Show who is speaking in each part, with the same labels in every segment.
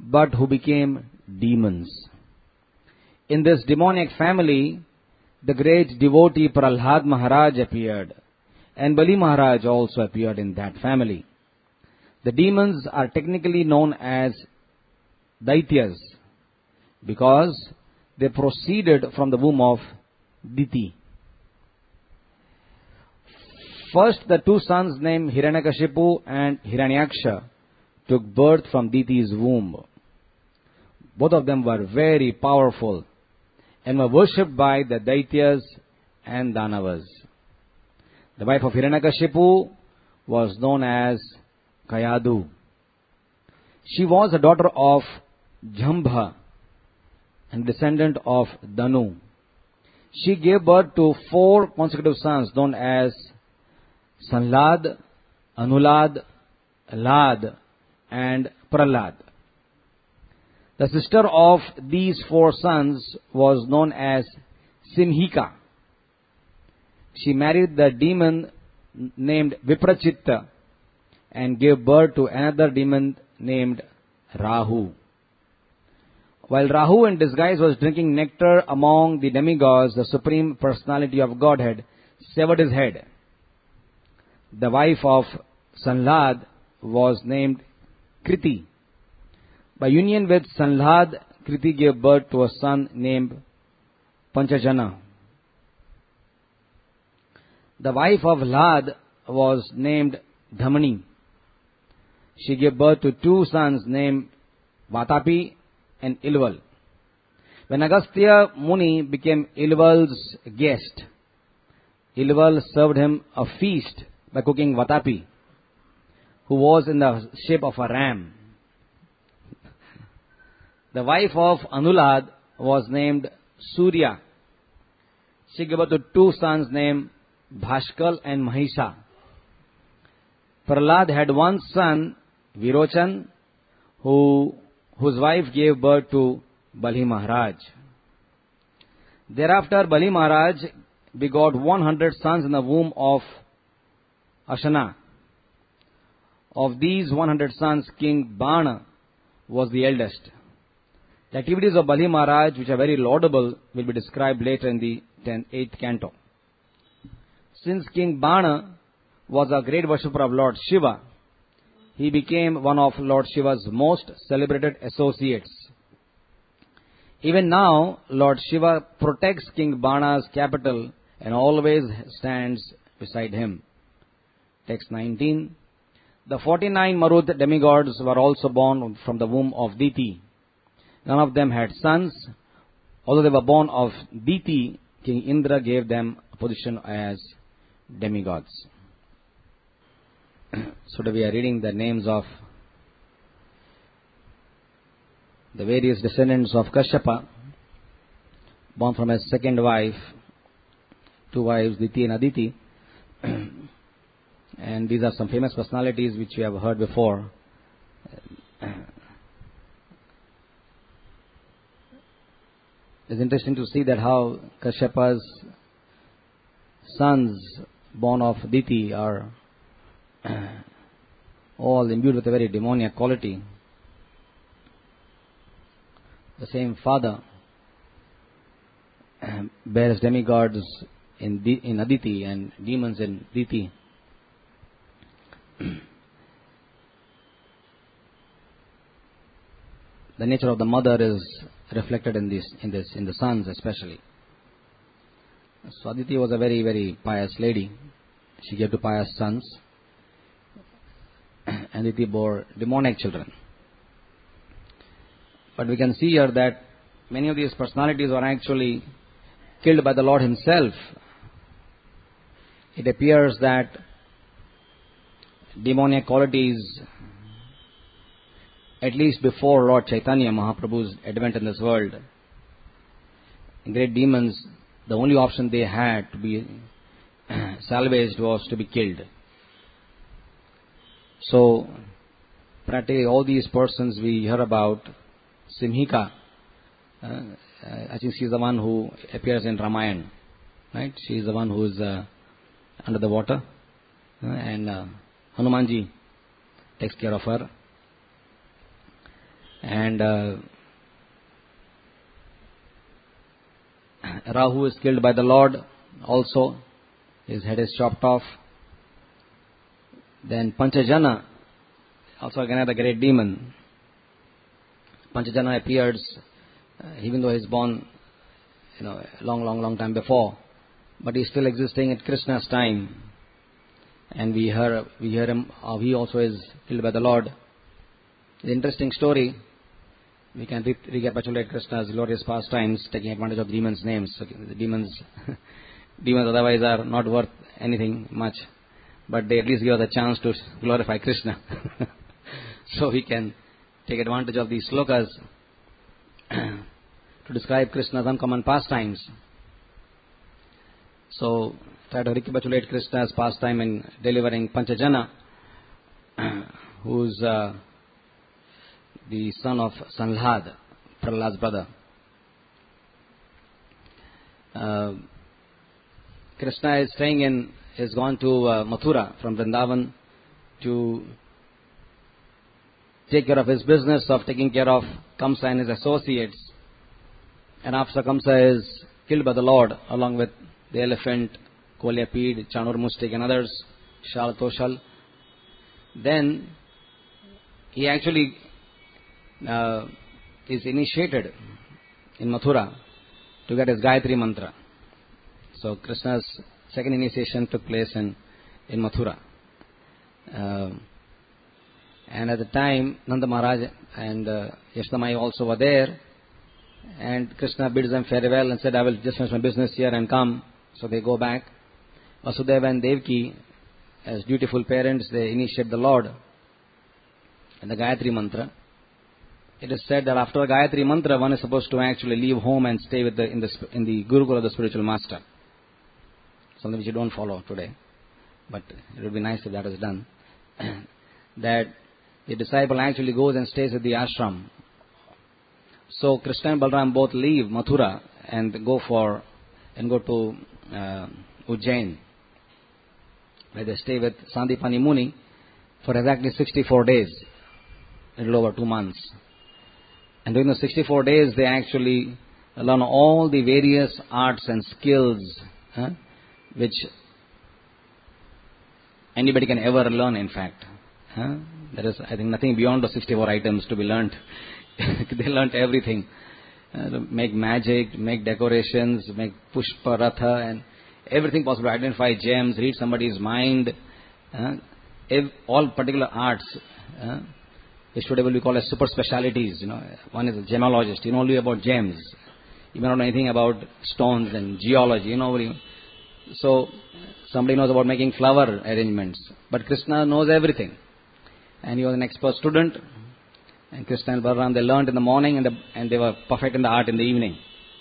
Speaker 1: but who became demons. In this demoniac family, the great devotee Prahlad Maharaj appeared, and Bali Maharaj also appeared in that family. The demons are technically known as Daityas because they proceeded from the womb of Diti. First, the two sons named Hiranyakashipu and Hiranyaksha took birth from Diti's womb. Both of them were very powerful and were worshipped by the Daityas and Danavas. The wife of Hiranyakashipu was known as Kayadu. She was a daughter of Jambha and descendant of Danu. She gave birth to 4 consecutive sons known as Sanlad, Anulad, Lad, and Prahlad. The sister of these 4 sons was known as Simhika. She married the demon named Viprachitta and gave birth to another demon named Rahu. While Rahu in disguise was drinking nectar among the demigods, the Supreme Personality of Godhead severed his head. The wife of Sanlad was named Kriti. By union with Sanlad, Kriti gave birth to a son named Panchajana. The wife of Lad was named Dhamani. She gave birth to 2 sons named Vatapi and Ilval. When Agastya Muni became Ilval's guest, Ilval served him a feast by cooking Vatapi, who was in the shape of a ram. The wife of Anulad was named Surya. She gave birth to 2 sons named Bhaskal and Mahisha. Prahlad had 1 son, Virochan, whose wife gave birth to Bali Maharaj. Thereafter, Bali Maharaj begot 100 sons in the womb of Ashana. Of these 100 sons, King Bana was the eldest. The activities of Bali Maharaj, which are very laudable, will be described later in the 8th canto. Since King Bana was a great worshipper of Lord Shiva, he became one of Lord Shiva's most celebrated associates. Even now, Lord Shiva protects King Bana's capital and always stands beside him. Text 19. The 49 Marud demigods were also born from the womb of Diti. None of them had sons. Although they were born of Diti, King Indra gave them a position as demigods. So we are reading the names of the various descendants of Kashyapa, born from his second wife, 2 wives, Diti and Aditi. And these are some famous personalities which you have heard before. It's interesting to see that how Kashyapa's sons born of Diti are all imbued with a very demoniac quality. The same father bears demigods in Aditi and demons in Diti. The nature of the mother is reflected in the sons especially. So Aditi was a very, very pious lady. She gave to pious sons. And Aditi bore demonic children. But we can see here that many of these personalities were actually killed by the Lord himself. It appears that demoniac qualities, at least before Lord Chaitanya Mahaprabhu's advent in this world, great demons, the only option they had to be salvaged was to be killed. So, practically all these persons we hear about, Simhika, I think she is the one who appears in Ramayana, right? She is the one who is under the water, and Hanumanji takes care of her. And Rahu is killed by the Lord also. His head is chopped off. Then Panchajana, also again another great demon. Panchajana appears, even though he is born, a long time before, but he is still existing at Krishna's time. And we hear him, he also is killed by the Lord. It's an interesting story. We can recapitulate Krishna's glorious pastimes, taking advantage of demons' names. So the demons otherwise are not worth anything much, but they at least give us a chance to glorify Krishna. So we can take advantage of these slokas to describe Krishna's uncommon pastimes. So try to recapitulate Krishna's pastime in delivering Panchajana, who's the son of Sanlad, Prahlad's brother. Krishna is gone to Mathura from Vrindavan to take care of his business of taking care of Kamsa and his associates. And after Kamsa is killed by the Lord, along with the elephant, Kolyapid, Chanur Mustik and others, Shal Toshal, then he actually is initiated in Mathura to get his Gayatri Mantra. So Krishna's second initiation took place in Mathura. And at the time, Nanda Maharaj and Yashodamai also were there. And Krishna bids them farewell and said, I will just finish my business here and come. So they go back. Vasudeva and Devaki, as dutiful parents, they initiate the Lord in the Gayatri Mantra. It is said that after the Gayatri Mantra, one is supposed to actually leave home and stay with in the Gurukula of the spiritual master. Something which you don't follow today. But it would be nice if that is done. That the disciple actually goes and stays at the ashram. So Krishna and Balaram both leave Mathura and go to Ujjain, where they stay with Sandipani Muni for exactly 64 days, a little over 2 months. And during the 64 days, they actually learn all the various arts and skills which anybody can ever learn, in fact. There is, I think, nothing beyond the 64 items to be learnt. They learnt everything. Make magic, make decorations, make pushpa ratha, and everything possible. Identify gems, read somebody's mind, all particular arts. Which today will be called as super specialities. One is a gemologist. You know only about gems. You may not know anything about stones and geology. So somebody knows about making flower arrangements, but Krishna knows everything. And he was an expert student. And Krishna and Balaram, they learned in the morning and they were perfect in the art in the evening.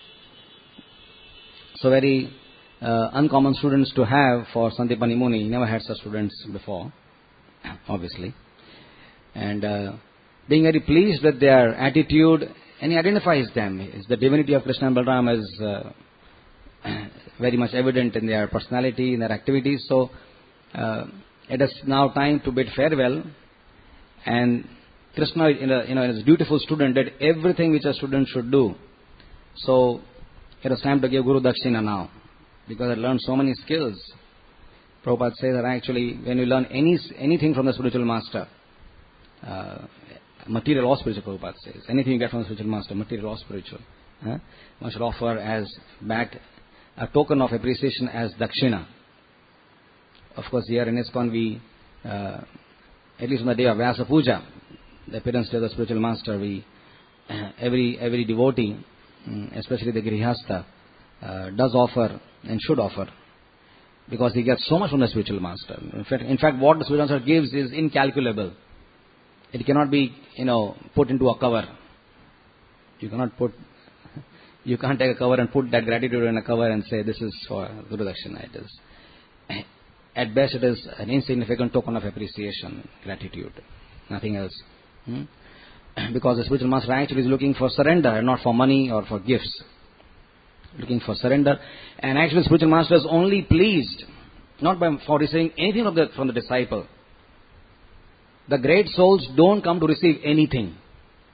Speaker 1: So very uncommon students to have for Sandipani Muni. He never had such students before, obviously. And being very pleased with their attitude, and he identifies them. The divinity of Krishna and Balaram is very much evident in their personality, in their activities. So it is now time to bid farewell. And Krishna, as a dutiful student, did everything which a student should do. So it is time to give Guru Dakshina now, because I learned so many skills. Prabhupada says that actually, when you learn anything from the spiritual master, material or spiritual, Prabhupada says, anything you get from the spiritual master, material or spiritual, one should offer as back a token of appreciation as Dakshina. Of course, here in ISKCON we, at least on the day of Vyasa Puja, the appearance of the spiritual master, we every devotee, especially the Grihastha, does offer and should offer, because he gets so much from the spiritual master. In fact, what the spiritual master gives is incalculable. It cannot be, put into a cover. You can't take a cover and put that gratitude in a cover and say, this is for Guru Dakshina. It is, at best, it is an insignificant token of appreciation, gratitude, nothing else. Because the spiritual master actually is looking for surrender, not for money or for gifts. Looking for surrender. And actually the spiritual master is only pleased, not for receiving anything from the disciple. The great souls don't come to receive anything.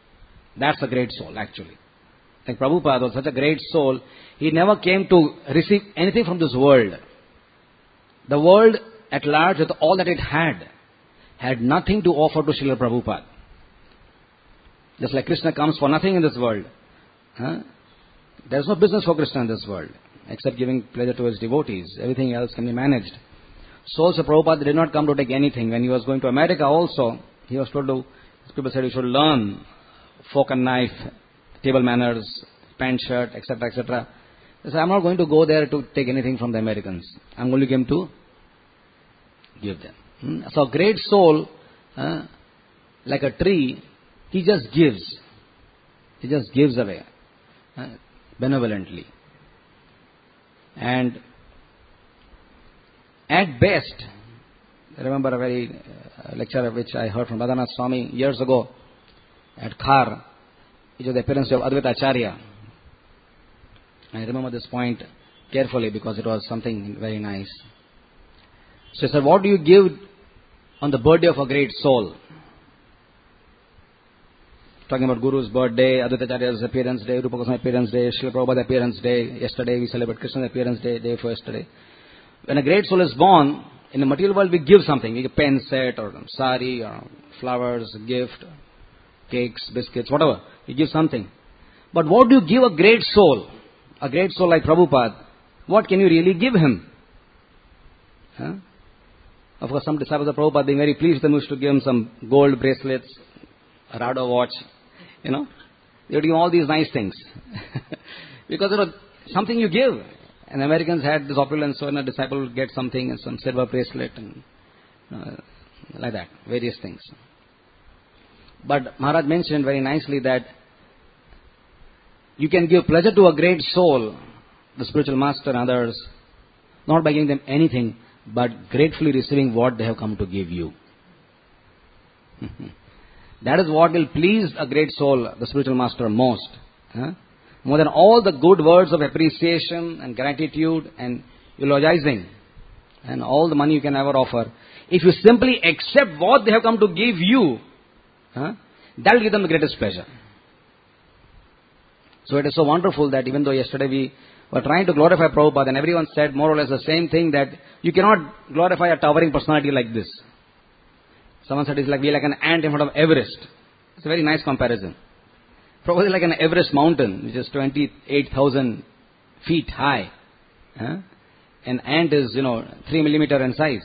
Speaker 1: That's a great soul, actually. Like Prabhupada was such a great soul, he never came to receive anything from this world. The world at large, with all that it had nothing to offer to Srila Prabhupada. Just like Krishna comes for nothing in this world. There's no business for Krishna in this world, except giving pleasure to his devotees. Everything else can be managed. So Prabhupada did not come to take anything. When he was going to America also, he was told to, people said you should learn fork and knife, table manners, pant shirt, etc., etc. He said, I'm not going to go there to take anything from the Americans. I'm only going to give them. So a great soul, like a tree, he just gives. He just gives away benevolently. And at best, I remember a very lecture which I heard from Radhanath Swami years ago at Khar, which was the appearance of Advaita Acharya. I remember this point carefully because it was something very nice. So he said, what do you give on the birthday of a great soul? Talking about Guru's birthday, Advaita Acharya's appearance day, Rupa Goswami's appearance day, Srila Prabhupada's appearance day. Yesterday we celebrate Krishna's appearance day, day before yesterday. When a great soul is born, in the material world we give something. We give a pen set or sari or flowers, gift, cakes, biscuits, whatever. We give something. But what do you give a great soul? A great soul like Prabhupada, what can you really give him? Of course, some disciples of Prabhupada, being very pleased, they used to give him some gold bracelets, a Radha watch, they would give all these nice things. Because something you give. And Americans had this opulence, so a disciple would get something, some silver bracelet, and like that, various things. But Maharaj mentioned very nicely that you can give pleasure to a great soul, the spiritual master and others, not by giving them anything, but gratefully receiving what they have come to give you. That is what will please a great soul, the spiritual master, most. More than all the good words of appreciation and gratitude and eulogizing and all the money you can ever offer. If you simply accept what they have come to give you, that will give them the greatest pleasure. So it is so wonderful that even though yesterday we were trying to glorify Prabhupada and everyone said more or less the same thing, that you cannot glorify a towering personality like this. Someone said it's like we're like an ant in front of Everest. It's a very nice comparison. Prabhupada is like an Everest mountain, which is 28,000 feet high. An ant is, 3 millimeter in size.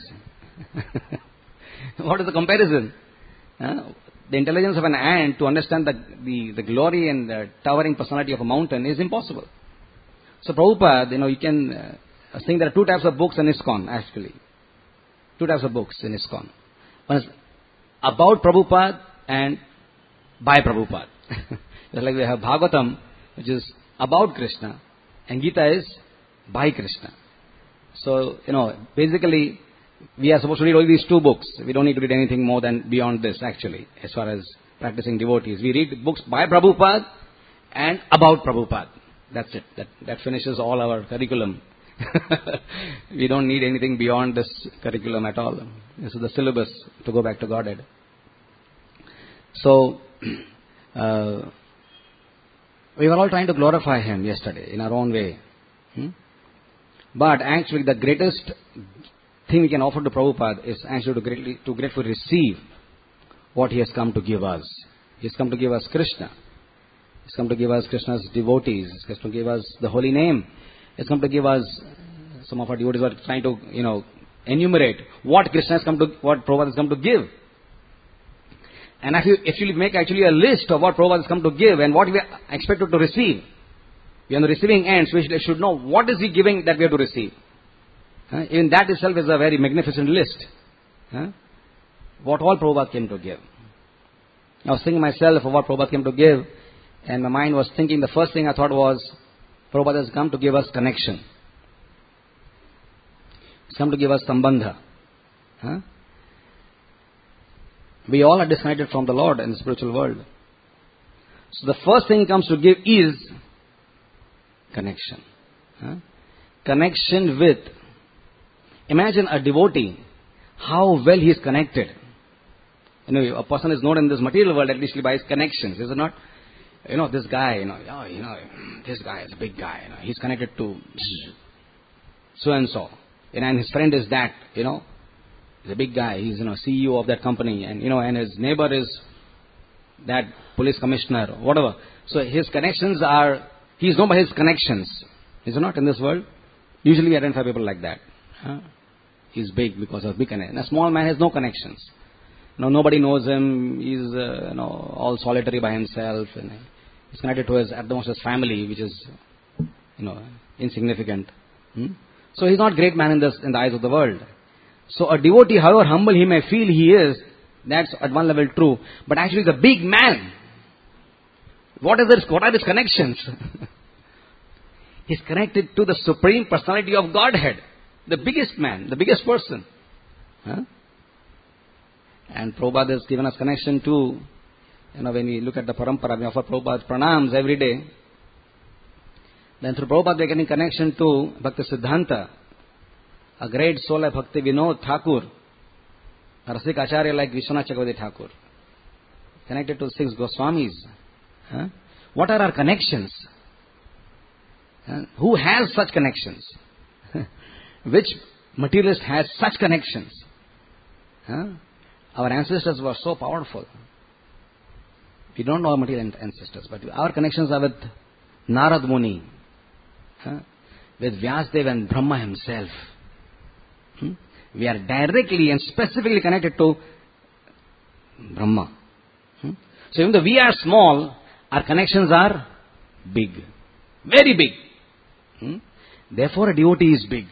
Speaker 1: What is the comparison? The intelligence of an ant to understand the glory and the towering personality of a mountain is impossible. So Prabhupada, you can think there are two types of books in ISKCON, actually. Two types of books in ISKCON. One is about Prabhupada and by Prabhupada. Just like we have Bhagavatam, which is about Krishna, and Gita is by Krishna. So, basically, we are supposed to read only these two books. We don't need to read anything more than beyond this, actually, as far as practicing devotees. We read books by Prabhupada and about Prabhupada. That's it. That finishes all our curriculum. We don't need anything beyond this curriculum at all. This is the syllabus to go back to Godhead. So, we were all trying to glorify him yesterday in our own way. But actually the greatest thing we can offer to Prabhupada is actually to gratefully receive what he has come to give us. He has come to give us Krishna. He has come to give us Krishna's devotees. He has come to give us the holy name. He has come to give us, some of our devotees were trying to, enumerate what Prabhupada has come to give. And if you make actually a list of what Prabhupada has come to give and what we are expected to receive, we are on the receiving end, so we should know what is he giving that we have to receive. Even that itself is a very magnificent list. What all Prabhupada came to give. I was thinking myself of what Prabhupada came to give, and my mind was thinking, the first thing I thought was, Prabhupada has come to give us connection. He's come to give us sambandha. We all are disconnected from the Lord in the spiritual world. So the first thing he comes to give is connection. Connection with. Imagine a devotee, how well he is connected. A person is known in this material world at least by his connections, is it not? This guy, this guy is a big guy, he's connected to so and so, and his friend is that, he's a big guy, he's, CEO of that company, and his neighbor is that police commissioner, whatever. So his connections are, he's known by his connections. Is it not in this world? Usually we identify people like that. He's big because of big connection. A small man has no connections. Nobody knows him. He's all solitary by himself. And he's connected to his, at the most, his family, which is insignificant. So he's not a great man in the eyes of the world. So a devotee, however humble he may feel he is, that's at one level true. But actually the big man, what are his connections? He's connected to the Supreme Personality of Godhead. The biggest man, the biggest person. And Prabhupada has given us connection to, when we look at the parampara, we offer Prabhupada pranams every day. Then through Prabhupada we are getting connection to Bhakti Siddhanta, a great soul like Bhakti Vinod Thakur, a Rasik Acharya like Vishwanath Chakravarti Thakur, connected to 6 Goswamis. What are our connections? Who has such connections? Which materialist has such connections? Our ancestors were so powerful. We don't know our material ancestors, but our connections are with Narad Muni, with Vyasdev and Brahma himself. We are directly and specifically connected to Brahma. So even though we are small, our connections are big. Very big. Therefore a devotee is big.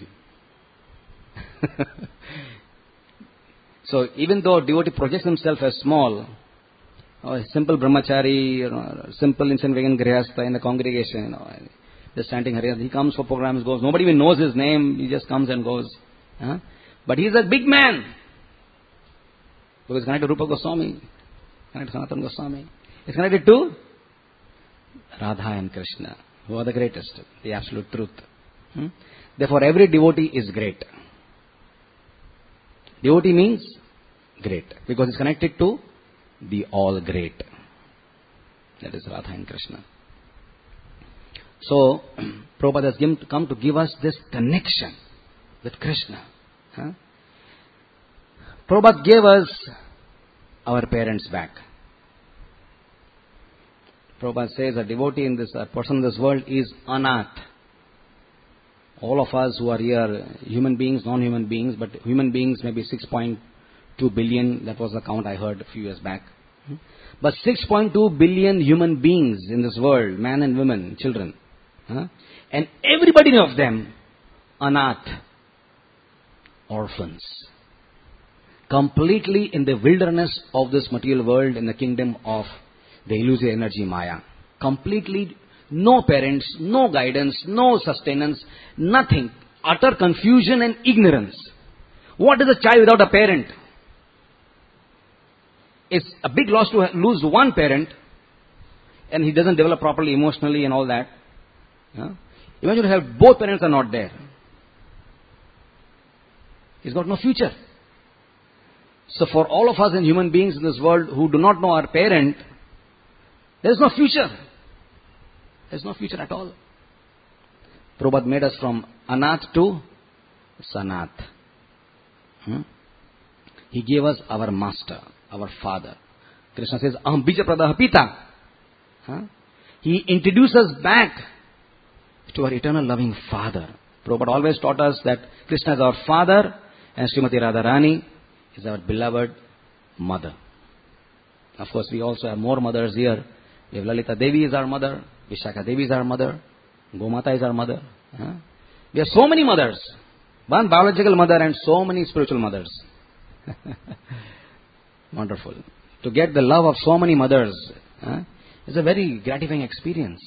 Speaker 1: So even though a devotee projects himself as small, a simple brahmachari, simple insignificant grihastha in the congregation, just chanting Harinam, he comes for programs, goes, nobody even knows his name, he just comes and goes. But he is a big man. Because he's connected to Rupa Goswami, connected to Sanatana Goswami. He's connected to Radha and Krishna, who are the greatest, the absolute truth. Therefore every devotee is great. Devotee means great, because it's connected to the all great. That is Radha and Krishna. So, Prabhupada has come to give us this connection with Krishna. Prabhupada gave us our parents back. Prabhupada says a devotee in this, a person in this world is anath. All of us who are here, human beings, non-human beings, but human beings maybe 6.2 billion, that was the count I heard a few years back. But 6.2 billion human beings in this world, men and women, children. And everybody of them, anath, orphans. Completely in the wilderness of this material world, in the kingdom of the illusory energy Maya. Completely no parents, no guidance, no sustenance, nothing. Utter confusion and ignorance. What is a child without a parent? It's a big loss to lose one parent and he doesn't develop properly emotionally and all that. Imagine you have both parents are not there. He's got no future. So for all of us and human beings in this world who do not know our parent, there is no future. There is no future at all. Prabhupada made us from anath to sanath. He gave us our master, our father. Krishna says, Aham bija pradaha pita. He introduced us back to our eternal loving father. Prabhupada always taught us that Krishna is our father and Srimati Radharani is our beloved mother. Of course, we also have more mothers here. We have Lalita Devi is our mother, Vishakha Devi is our mother, Gomata is our mother. We have so many mothers. One biological mother and so many spiritual mothers. Wonderful. To get the love of so many mothers is a very gratifying experience.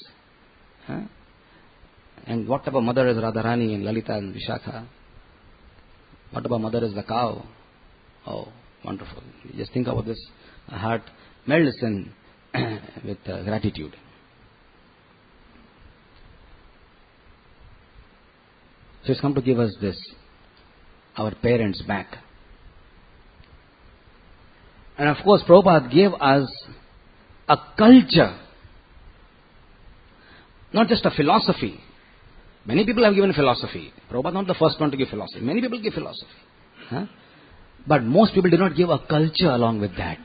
Speaker 1: And what type of mother is Radharani and Lalita and Vishakha? What type of mother is the cow? Oh, wonderful. Just think about this. A heart melts in with gratitude. So it's come to give us this, our parents back. And of course, Prabhupada gave us a culture Not just a philosophy. Many people have given philosophy. Prabhupada not the first one to give philosophy. Many people give philosophy. Huh? But most people did not give a culture along with that.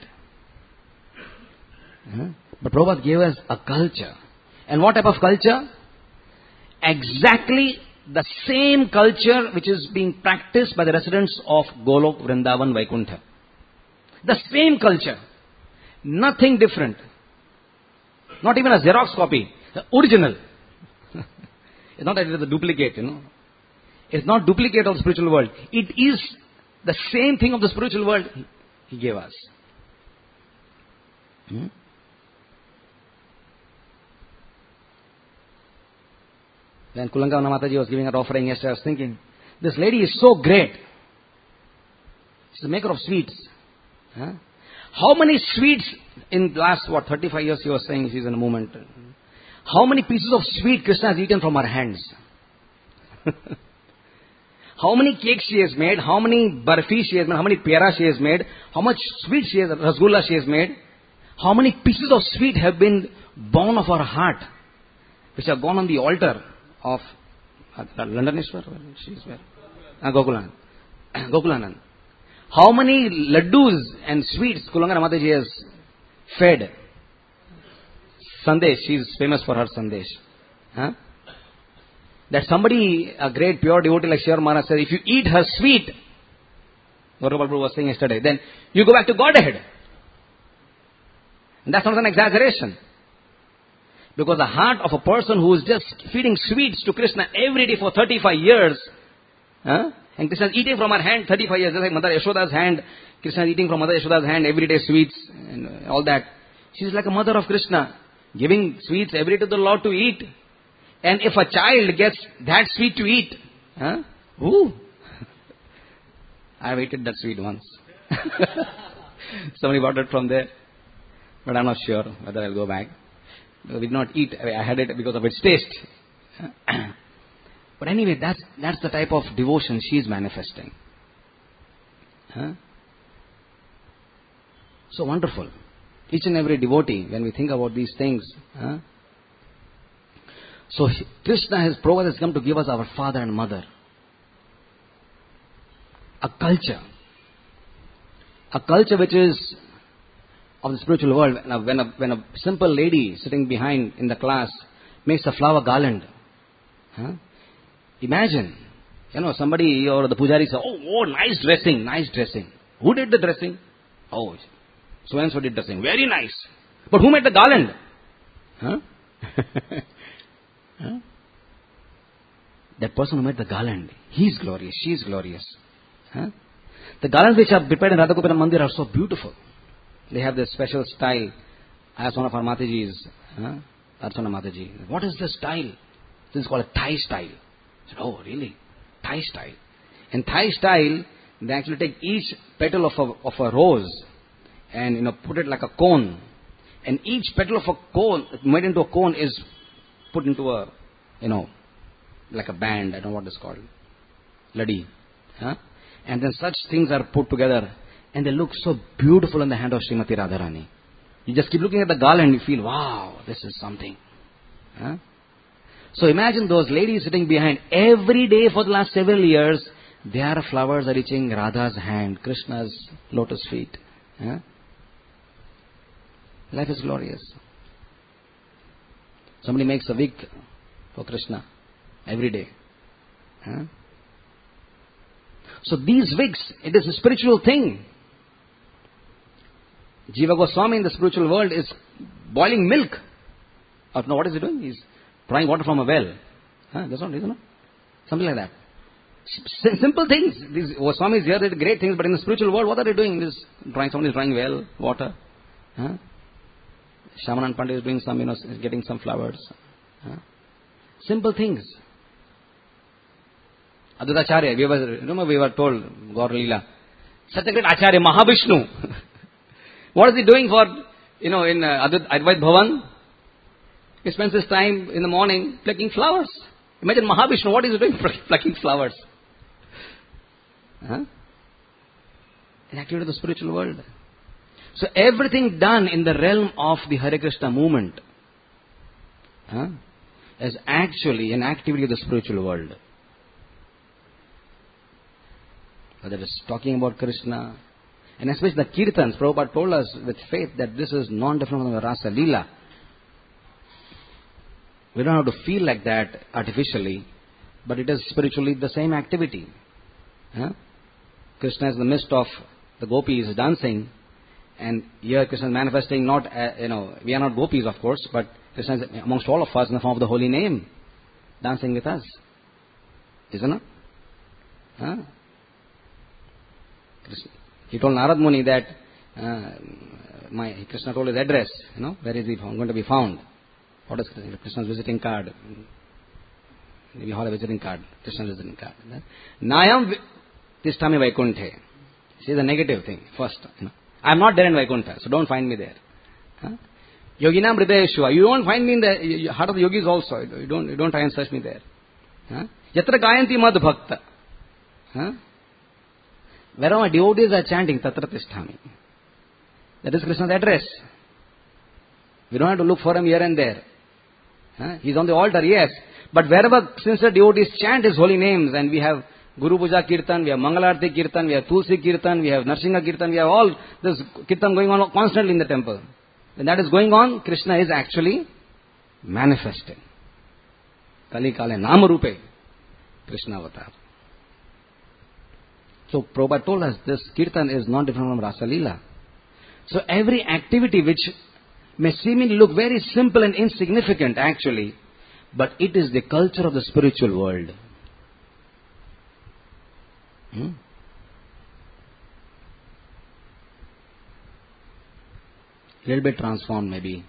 Speaker 1: Huh? But Prabhupada gave us a culture. And what type of culture? Exactly the same culture which is being practiced by the residents of Golok, Vrindavan, Vaikuntha. The same culture. Nothing different. Not even a Xerox copy. The original. It's not that it is a duplicate, It's not duplicate of the spiritual world. It is the same thing of the spiritual world He gave us. When Kulangavana Mataji was giving her offering yesterday, I was thinking, this lady is so great. She's a maker of sweets. Huh? How many sweets in the last, 35 years, she was saying, she's in a movement. How many pieces of sweet Krishna has eaten from her hands? How many cakes she has made, how many barfi she has made, how many pyara she has made, how much sweet she has, rasgulla she has made, how many pieces of sweet have been born of her heart, which have gone on the altar of Londoneshwar, she is where? Gokulanand. How many laddus and sweets Kulangana Mataji has fed? Sandesh, she is famous for her Sandesh. Huh? That somebody, a great pure devotee like Sri Maharaj said, if you eat her sweet, Gaurava Prabhu was saying yesterday, then you go back to Godhead. And that's not an exaggeration. Because the heart of a person who is just feeding sweets to Krishna every day for 35 years, and Krishna is eating from her hand 35 years, just like Mother Yashoda's hand, Krishna is eating from Mother Yashoda's hand every day sweets and all that. She is like a mother of Krishna, giving sweets every day to the Lord to eat. And if a child gets that sweet to eat, I have eaten that sweet once. Somebody bought it from there, but I'm not sure whether I'll go back. We did not eat. I had it because of its taste. But anyway, that's the type of devotion she is manifesting. So wonderful. Each and every devotee, when we think about these things. So Krishna, Prabhupada has come to give us our father and mother. A culture. A culture which is of the spiritual world. When a simple lady sitting behind in the class makes a flower garland. Imagine, somebody or the pujari says, oh, nice dressing. Who did the dressing? Oh, so and so did dressing. Very nice. But who made the garland? That person who made the garland, he is glorious, she is glorious. The garlands which are prepared in Radhagopinam Mandir are so beautiful. They have this special style. I asked one of our Matajis, Archana Mataji, what is the style? This is called a Thai style. I said, oh, really? Thai style. In Thai style, they actually take each petal of a rose and put it like a cone. And each petal of a cone, made into a cone, is put into a, like a band. I don't know what it's called. Ladi. And then such things are put together. And they look so beautiful in the hand of Srimati Radharani. You just keep looking at the garland, you feel, wow, this is something. So imagine those ladies sitting behind. Every day for the last several years, their flowers are reaching Radha's hand, Krishna's lotus feet. Life is glorious. Somebody makes a wig for Krishna every day. So these wigs, it is a spiritual thing. Jiva Goswami in the spiritual world is boiling milk. No, what is he doing? He's drawing water from a well. That's not, isn't it? Something like that. Simple things. These Goswamis here did great things, but in the spiritual world, what are they doing? Someone is drawing well, water. Shamanan Pandit is doing some, is getting some flowers. Simple things. Advaita Acharya, we were told, Gaur Leela, such a great Acharya, Mahavishnu. What is he doing for, in Advait Bhavan? He spends his time in the morning plucking flowers. Imagine Mahavishnu, what is he doing plucking flowers? An activity of the spiritual world. So everything done in the realm of the Hare Krishna movement. is actually an activity of the spiritual world. Whether it is talking about Krishna, and especially the Kirtans, Prabhupada told us with faith that this is non-different from the Rasa Leela. We don't have to feel like that artificially, but it is spiritually the same activity. Krishna is in the midst of the gopis dancing, and here Krishna is manifesting not, we are not gopis of course, but Krishna is amongst all of us in the form of the holy name, dancing with us. Isn't it? He told Narad Muni that Krishna told his address, where is he going to be found? What is Krishna's visiting card? Maybe you have a visiting card, Krishna's visiting card. Nayam Tishtami Vaikunthe. See the negative thing first. I am not there in Vaikuntha, so don't find me there. Yoginam Hridayeshwa. You won't find me in the heart of the yogis also. You don't try and search me there. Yatra Gayanti Mad Bhakta. Wherever my devotees are chanting, Tatra Tishtami. That is Krishna's address. We don't have to look for him here and there. He's on the altar, yes. But wherever sincere devotees chant his holy names, and we have Guru Puja Kirtan, we have Mangalarti Kirtan, we have Tulsi Kirtan, we have Narsingha Kirtan, we have all this Kirtan going on constantly in the temple. When that is going on, Krishna is actually manifesting. Kali Kale Nama Rupe Krishna Avatar. So Prabhupada told us this Kirtan is not different from Rasa Leela. So every activity which may seemingly look very simple and insignificant actually, but it is the culture of the spiritual world. Little bit transformed maybe.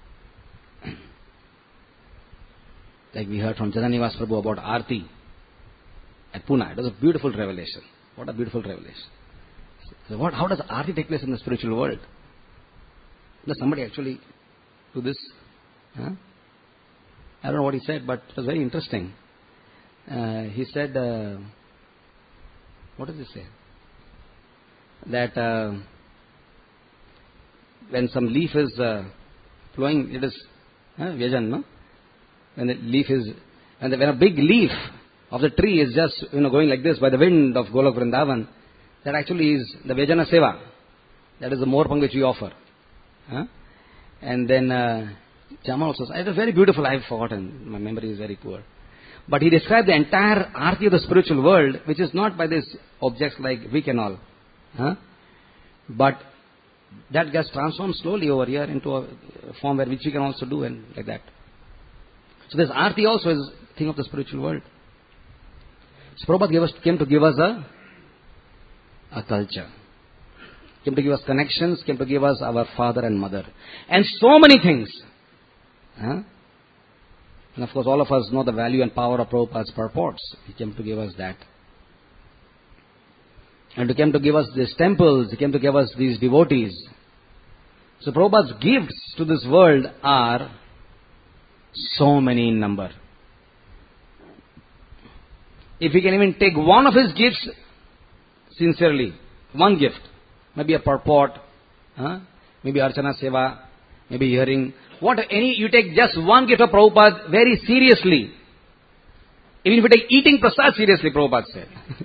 Speaker 1: Like we heard from Jananivas Prabhu about Aarti at Pune. It was a beautiful revelation. What a beautiful revelation. So how does Aarti take place in the spiritual world? Does somebody actually do this? I don't know what he said, but it was very interesting. He said, what does he say? That when some leaf is flowing, it is Vyajan, no? When the leaf is, when a big leaf of the tree is just going like this by the wind of Golok Vrindavan, that actually is the Vyajana Seva. That is the Morpang which we offer. And then Jama also said, it was very beautiful. I have forgotten. My memory is very poor. But he described the entire Aarti of the spiritual world, which is not by these objects like wick and all. But that gets transformed slowly over here into a form which we can also do and like that. So this Aarti also is a thing of the spiritual world. So Prabhupada came to give us a culture. Came to give us connections, came to give us our father and mother. And so many things. And of course all of us know the value and power of Prabhupada's purports. He came to give us that. And he came to give us these temples, he came to give us these devotees. So Prabhupada's gifts to this world are so many in number. If we can even take one of his gifts sincerely, one gift, maybe a purport, maybe Archana Seva, maybe hearing, you take just one gift of Prabhupada very seriously. Even if you take eating prasad seriously, Prabhupada said.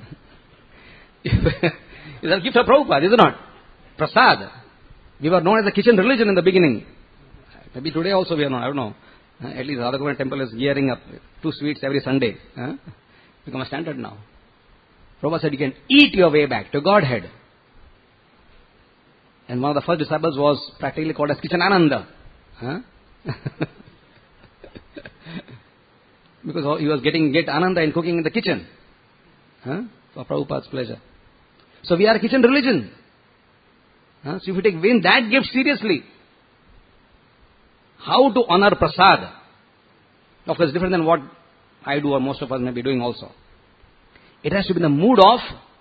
Speaker 1: It's a gift of Prabhupada, is it not? Prasad. We were known as a kitchen religion in the beginning. Maybe today also we are known, I don't know. At least Radha Govinda temple is gearing up 2 sweets every Sunday. Become a standard now. Prabhupada said you can eat your way back to Godhead. And one of the first disciples was practically called as Kitchen Ananda. Because he was getting Ananda in cooking in the kitchen. For Prabhupada's pleasure. So we are a kitchen religion. So if you take that gift seriously, how to honor prasad? Of course, different than what I do or most of us may be doing also. It has to be in the mood of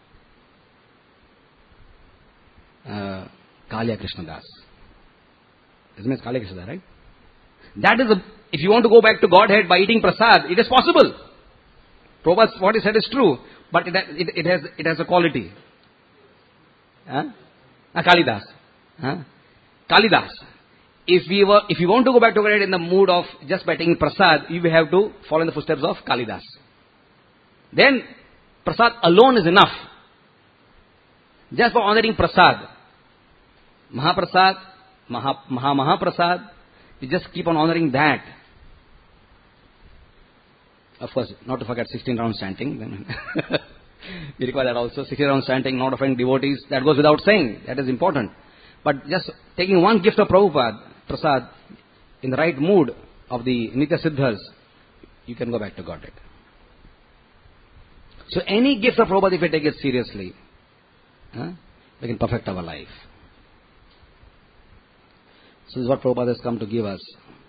Speaker 1: Kalya Krishna Das. Isn't it Kalya Krishna Das, right? That is if you want to go back to Godhead by eating prasad, it is possible. Prabhupada, what he said is true, but it has a quality. Kalidas. Kalidas. if you want to go back to Godhead in the mood of just by taking prasad, you will have to follow in the footsteps of Kalidas. Then prasad alone is enough. Just for honoring prasad, Mahaprasad, Mahaprasad, you just keep on honoring that. Of course, not to forget 16 rounds chanting. We require that also. 16 rounds chanting, not offending devotees. That goes without saying. That is important. But just taking one gift of Prabhupada, prasad, in the right mood of the Nitya Siddhas, you can go back to Godhead. So any gift of Prabhupada, if we take it seriously, we can perfect our life. So this is what Prabhupada has come to give us.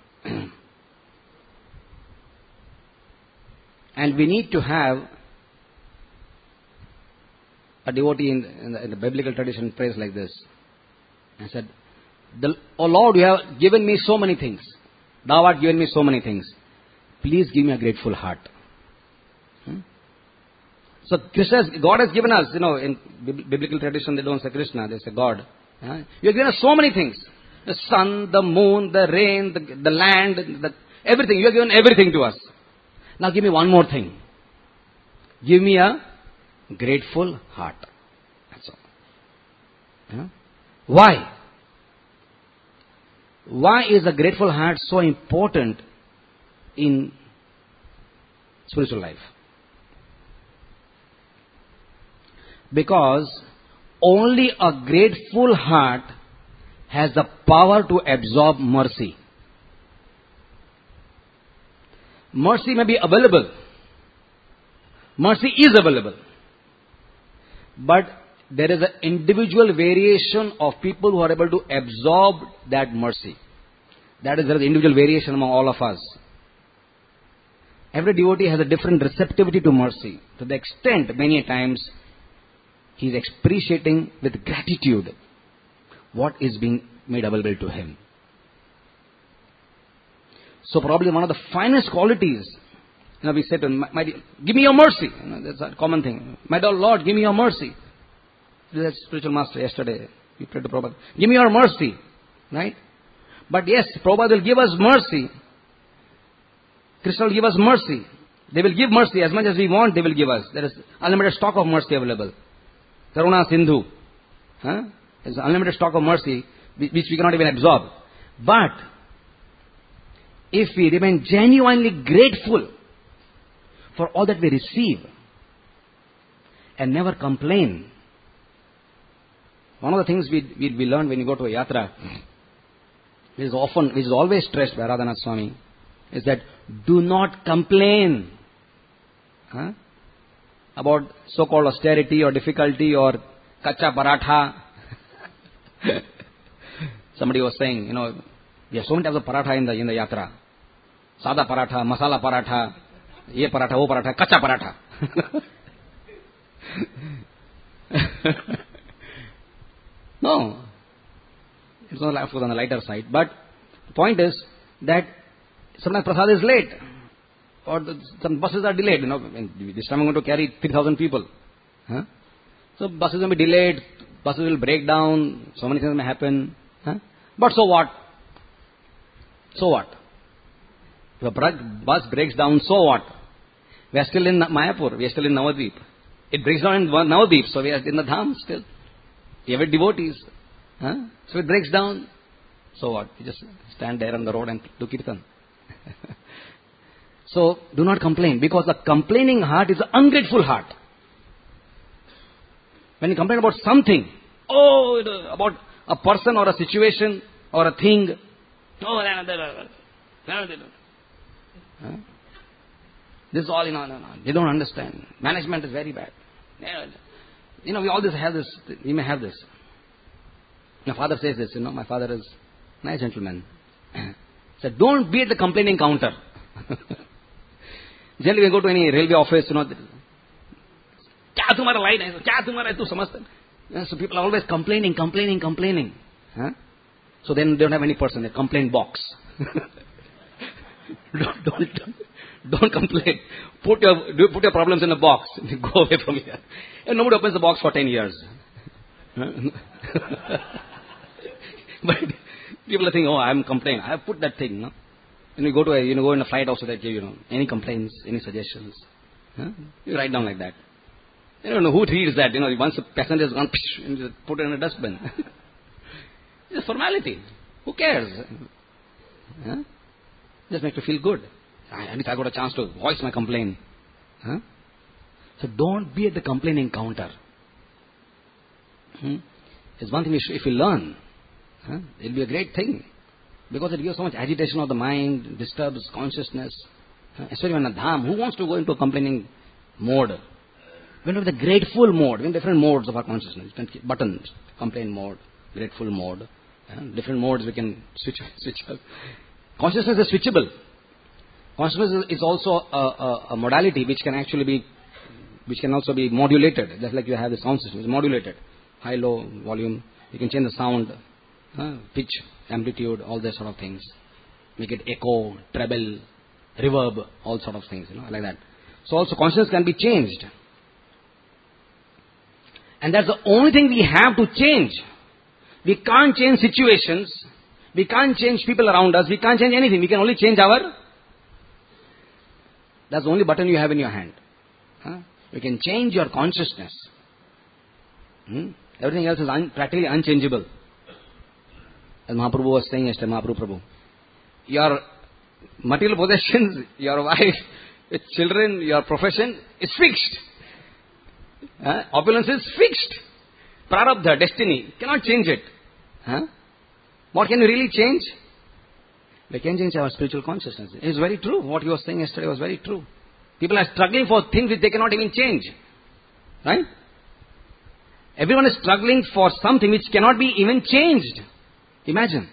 Speaker 1: And we need to have a devotee in the biblical tradition prays like this. I said, "Oh Lord, you have given me so many things. Thou art given me so many things. Please give me a grateful heart." So God has given us, in biblical tradition they don't say Krishna, they say God. You have given us so many things. The sun, the moon, the rain, the land, everything. You have given everything to us. Now give me one more thing. Give me a grateful heart. That's all. Why? Why is a grateful heart so important in spiritual life? Because only a grateful heart has the power to absorb mercy. Mercy may be available. Mercy is available. But there is an individual variation of people who are able to absorb that mercy. That is, there is individual variation among all of us. Every devotee has a different receptivity to mercy. To the extent, many times, he is appreciating with gratitude what is being made available to him. So probably one of the finest qualities, we say to him, give me your mercy. That's a common thing. My dear Lord, give me your mercy. This is spiritual master yesterday. We prayed to Prabhupada. Give me your mercy. Right? But yes, Prabhupada will give us mercy. Krishna will give us mercy. They will give mercy as much as we want, they will give us. There is unlimited stock of mercy available. Karuna Sindhu. There is unlimited stock of mercy which we cannot even absorb. But if we remain genuinely grateful for all that we receive and never complain. One of the things we learn when you go to a yatra, which is always stressed by Radhanath Swami, is that do not complain about so-called austerity or difficulty or kacha paratha. Somebody was saying, we have so many types of paratha in the yatra. Sada paratha, masala paratha, ye paratha, wo paratha, kacha paratha. No. It's not, of course, on the lighter side. But the point is that sometimes prasad is late. Or some buses are delayed. This time I'm going to carry 3,000 people. So buses will be delayed. Buses will break down. So many things may happen. But so what? So what? If a bus breaks down, so what? We are still in Mayapur. We are still in Navadvip. It breaks down in Navadvip. So we are in the Dham still. We have devotees. So it breaks down. So what? You just stand there on the road and do kirtan. So do not complain, because a complaining heart is an ungrateful heart. When you complain about something, about a person or a situation or a thing, this is all, they don't understand. Management is very bad. We always have this, we may have this. My father says this, my father is a nice gentleman. He said, don't be at the complaining counter. Generally, when you go to any railway office, kya tumhara line hai? Kya tumhara hai? Tu samajhta? So people are always complaining. So then they don't have any person, a complaint box. Don't complain. Put your problems in a box. Go away from here. And nobody opens the box for 10 years. But
Speaker 2: People are thinking, oh, I'm complaining. I have put that thing, no? When you go to go in a flight also, they give, any complaints, any suggestions. Huh? You write down like that. You don't know who reads that. Once the passenger has gone, and you put it in a dustbin. It's a formality. Who cares? Huh? Just makes you feel good. At least I got a chance to voice my complaint. Huh? So don't be at the complaining counter. It's one thing if you learn. It'll be a great thing. Because it gives so much agitation of the mind, disturbs consciousness. Especially when a dham, who wants to go into a complaining mode? We have the grateful mode. We have different modes of our consciousness. Buttons, complaint mode, grateful mode. Different modes we can switch up. Consciousness is switchable. Consciousness is also a modality which can also be modulated. Just like you have the sound system, it's modulated. High, low, volume. You can change the sound, pitch, amplitude, all those sort of things. Make it echo, treble, reverb, all sort of things, like that. So also consciousness can be changed. And that's the only thing we have to change. We can't change situations. We can't change people around us. We can't change anything. We can only change that's the only button you have in your hand. You can change your consciousness. Everything else is practically unchangeable. As Mahaprabhu was saying yesterday, Mahaprabhu Prabhu. Your material possessions, your wife, your children, your profession is fixed. Opulence is fixed. Prarabdha, destiny, cannot change it. What can you really change? We can change our spiritual consciousness. It is very true. What you were saying yesterday was very true. People are struggling for things which they cannot even change. Right? Everyone is struggling for something which cannot be even changed. Imagine.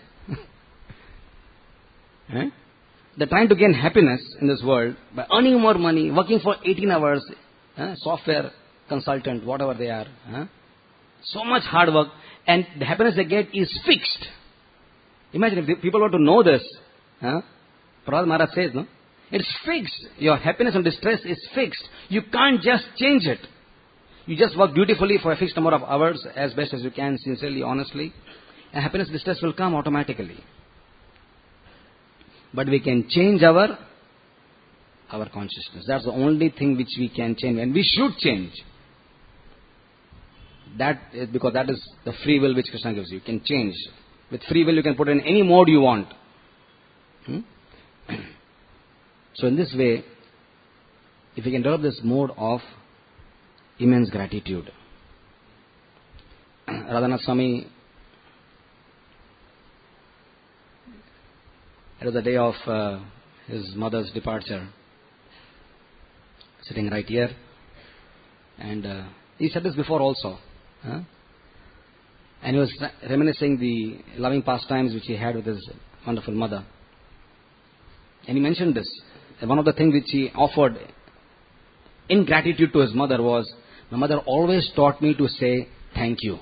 Speaker 2: They're trying to gain happiness in this world by earning more money, working for 18 hours, software consultant, whatever they are. So much hard work, and the happiness they get is fixed. Imagine if people were to know this. Prahlad Maharaj says, no? It's fixed. Your happiness and distress is fixed. You can't just change it. You just work dutifully for a fixed number of hours, as best as you can, sincerely, honestly. And happiness and distress will come automatically. But we can change our consciousness. That's the only thing which we can change. And we should change. That is because that is the free will which Krishna gives you. You can change. With free will you can put it in any mode you want. So in this way, if we can develop this mode of immense gratitude. Radhanath Swami, it was the day of his mother's departure, sitting right here, and he said this before also, and he was reminiscing the loving pastimes which he had with his wonderful mother, and he mentioned this. And one of the things which he offered in gratitude to his mother was, my mother always taught me to say thank you.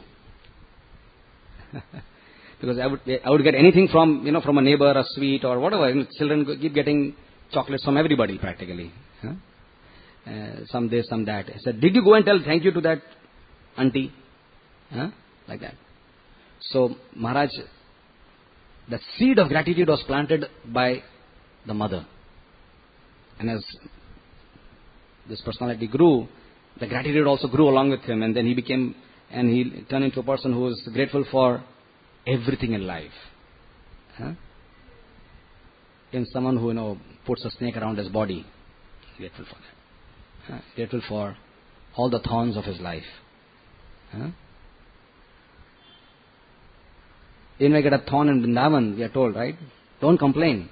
Speaker 2: Because I would get anything from a neighbor, a sweet or whatever. Children keep getting chocolates from everybody practically. Some this, some that. I said, did you go and tell thank you to that auntie? Like that. So Maharaj, the seed of gratitude was planted by the mother. And as this personality grew, the gratitude also grew along with him, and then he turned into a person who is grateful for everything in life. In someone who puts a snake around his body, grateful for that. Grateful for all the thorns of his life. Even if you get a thorn in Vrindavan, we are told, right? Don't complain.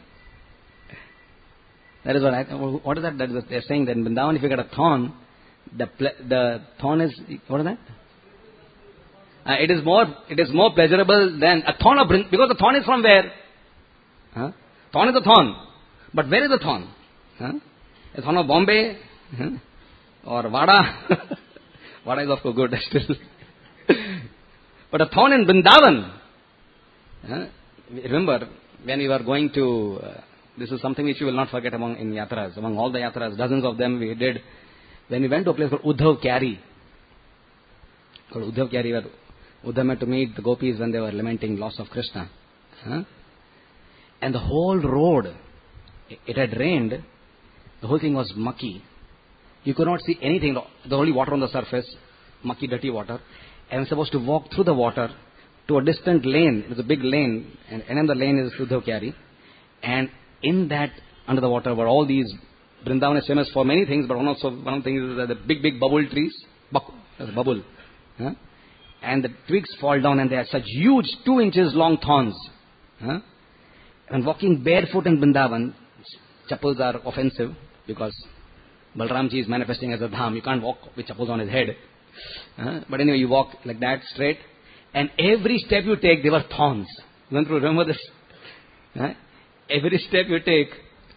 Speaker 2: That is what is that? They are saying that in Vrindavan, if you get a thorn, the thorn is, what is that? It is more pleasurable than a thorn of Vrindavan, because the thorn is from where? Thorn is a thorn. But where is the thorn? A thorn of Bombay? Or Vada? Vada is of course good still. But a thorn in Vrindavan. Remember, when we were going to, this is something which you will not forget among yatras. Among all the yatras, dozens of them we did. When we went to a place called Uddhav Kyari, where Uddhav met to meet the gopis when they were lamenting loss of Krishna. Huh? And the whole road, it had rained. The whole thing was mucky. You could not see anything. The only water on the surface, mucky, dirty water. And I was supposed to walk through the water to a distant lane. It was a big lane, and the lane is Uddhav Kyari. And in that, under the water, were all these. Vrindavan is famous for many things, but one of the things is the big bubble trees. Bubble. Huh? And the twigs fall down, and they are such huge 2 inches long thorns. Huh? And walking barefoot in Vrindavan, chappals are offensive because Balramji is manifesting as a dham. You can't walk with chappals on his head. But anyway, you walk like that straight, and every step you take, there were thorns. You want to remember this? Every step you take.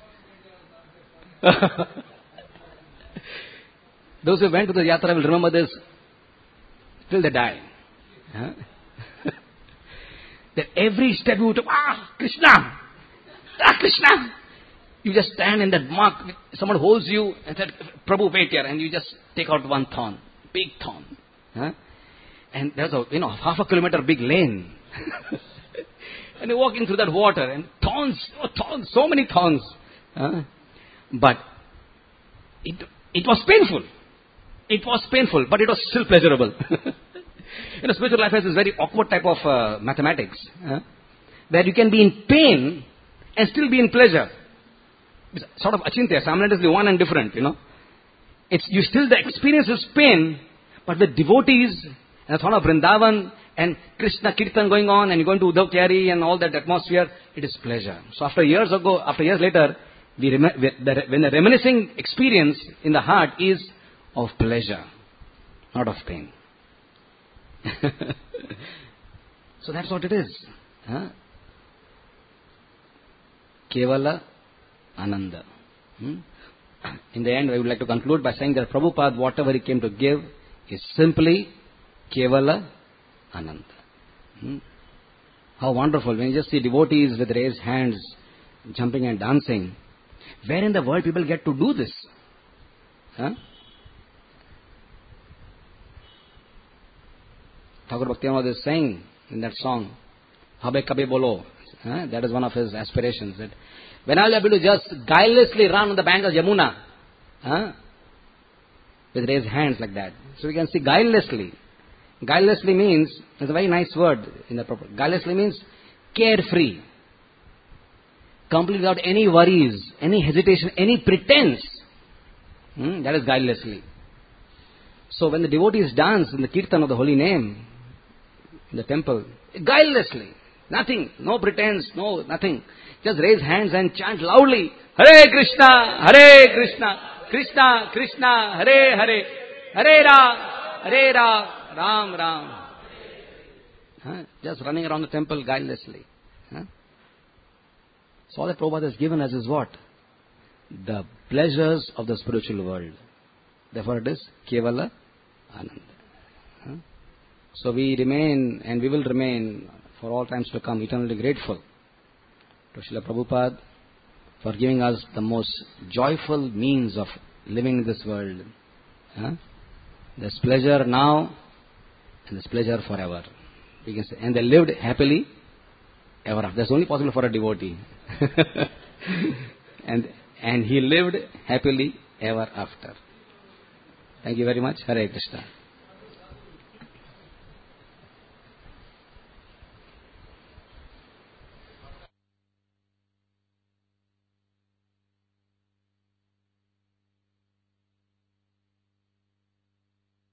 Speaker 2: Those who went to the yatra will remember this till they die. That every step you took, Krishna! Krishna! You just stand in that mark, someone holds you and said, Prabhu, wait here, and you just take out one thorn, big thorn. And there's a, half a kilometer big lane. And you're walking through that water, and thorns, so many thorns. But it was painful. It was painful, but it was still pleasurable. Spiritual life has this very awkward type of mathematics, where you can be in pain and still be in pleasure. It's sort of achintya, simultaneously one and different, You still, the experience is pain, but with devotees, and the thought of Vrindavan, and Krishna Kirtan going on, and you're going to Uddhav Kyari and all that atmosphere, it is pleasure. So after years later, when the reminiscing experience in the heart is of pleasure, not of pain. So that's what it is. Kevala Ananda. In the end, I would like to conclude by saying that Prabhupada, whatever he came to give, is simply Kevala Ananda. How wonderful when you just see devotees with raised hands, jumping and dancing. Where in the world people get to do this? Thakur Bhaktivinoda is saying in that song, Habe Kabhi Bolo. That is one of his aspirations. That when I'll be able to just guilelessly run on the bank of Yamuna, with raised hands like that. So we can see guilelessly. Guilelessly means, it's a very nice word in the proper. Guilelessly means carefree. Completely without any worries, any hesitation, any pretense. That is guilelessly. So when the devotees dance in the kirtan of the holy name, in the temple, guilelessly, nothing, no pretense, no nothing. Just raise hands and chant loudly, Hare Krishna, Krishna Krishna, Hare Hare, Hare Ram, Ram. Just running around the temple guilelessly. So all that Prabhupada has given us is what? The pleasures of the spiritual world. Therefore it is Kevala Ananda. So we remain and we will remain for all times to come eternally grateful to Srila Prabhupada for giving us the most joyful means of living in this world. There's pleasure now and there's pleasure forever. We can say, and they lived happily ever after. That's only possible for a devotee. and he lived happily ever after. Thank you very much. Hare Krishna.